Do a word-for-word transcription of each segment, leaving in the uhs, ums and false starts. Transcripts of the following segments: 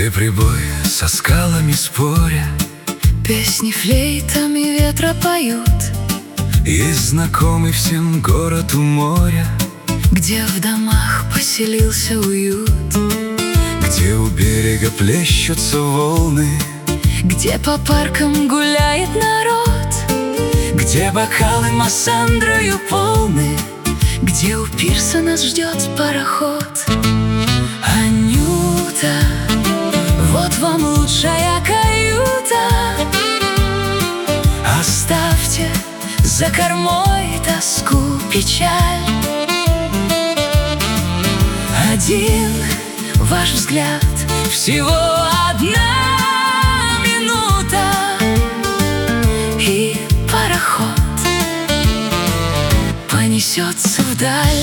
Где прибой со скалами споря, песни флейтами ветра поют. Есть знакомый всем город у моря, Где в домах поселился уют, где у берега плещутся волны, где по паркам гуляет народ, где бокалы массандрою полны, где у пирса нас ждет пароход. Анюта, вот вам лучшая каюта. Оставьте за кормой тоску, печаль. Один ваш взгляд, всего одна минута, и пароход понесется вдаль.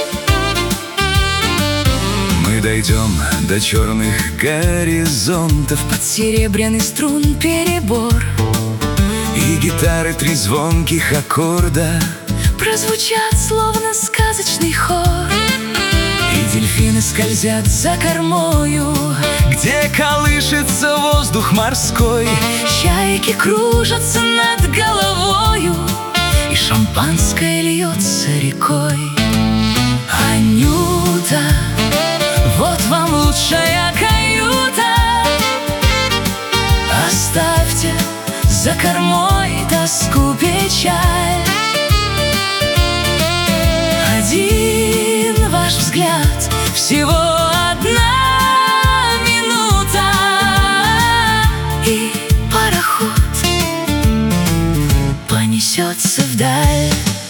Мы дойдем до черных горизонтов, под серебряный струн перебор, и гитары три звонких аккорда прозвучат словно сказочный хор. И дельфины скользят за кормою, где колышется воздух морской. Чайки кружатся над головою, и шампанское льется рекой. Анюта, вот вам лучшая каюта. Оставьте за кормой тоску, печаль. Один ваш взгляд, всего одна минута, и пароход понесется вдаль.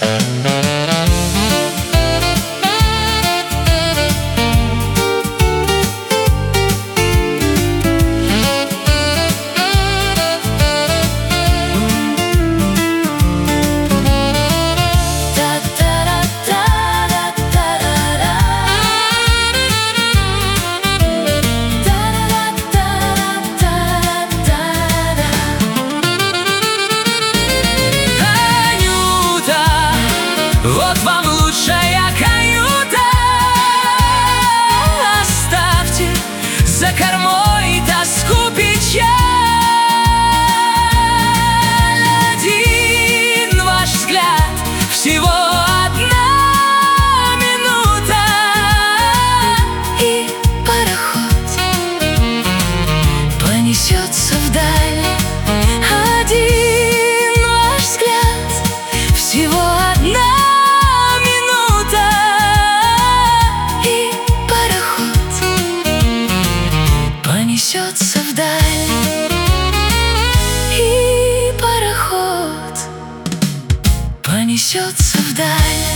Вот вам лучшая каюта. Оставьте за кормой тоску, печаль. Один ваш взгляд, всего одна минута, и пароход понесется вдаль. Один ваш взгляд, всего одна понесется вдаль, и пароход понесется вдаль,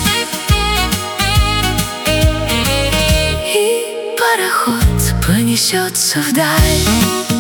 и пароход понесется вдаль.